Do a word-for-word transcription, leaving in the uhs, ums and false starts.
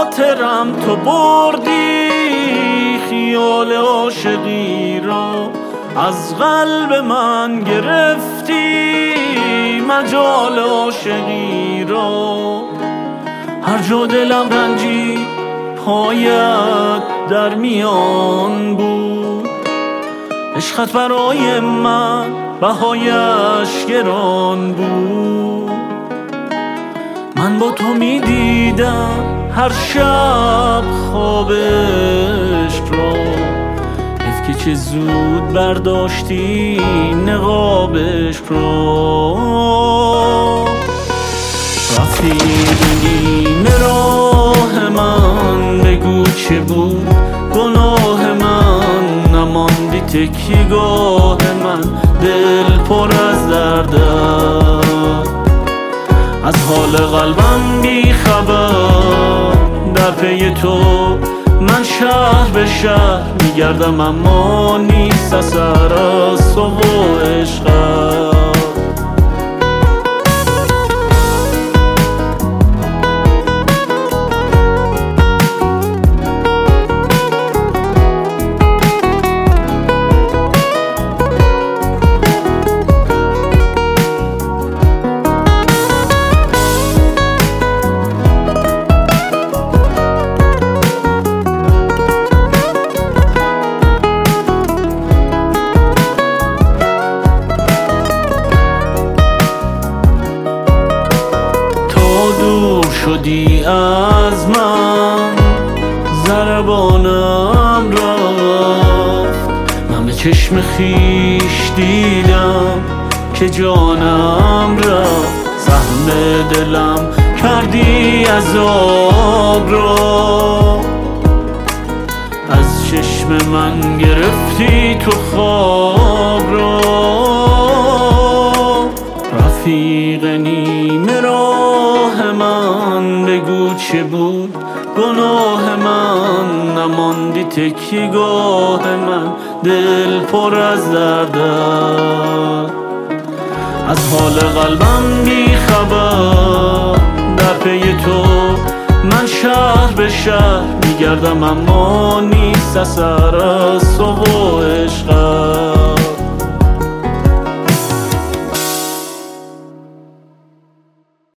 خاطرم تو بردی خیال عاشقی را، از قلب من گرفتی مجال عاشقی را. هر جا دلم رنجی پایت در میان بود، عشقت برای من بهایش گران بود. من با تو می دیدم هر شب خواب عشق را، حیف که چه زود برداشتی نقاب عشق را. رفیق نیمه راه من بگو چه بود گناه من، نماندی تکیه‌گاه من دل پر از درد، از حال قلبم بی خبر. در پی تو من شهر به شهر میگردم، اما نیست اثر از تو و عشقت. شدی از من ضربانم رفت، من به چشم خیش دیدم که جانم رفت. زخم دلم کردی عذاب را، از چشم من گرفتی تو خواب را. رفیق نیمه راه من بگو چه بود گناه من، نماندی تکیه‌گاه من دل پر از درد، از حال قلبم بی خبر. در پی تو من شهر به شهر میگردم، اما نیست اثر از تو و عشقت.